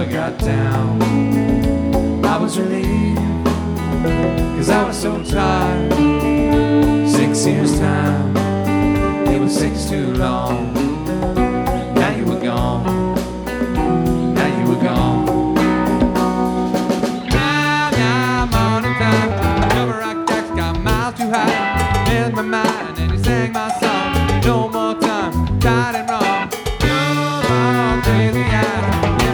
never got down. I was relieved, 'cause I was so tired. 6 years' time, it was 6 too long. Now you were gone, now you were gone. Now, morning time, Double Rock Jack's got miles too high in my mind, and he sang my song.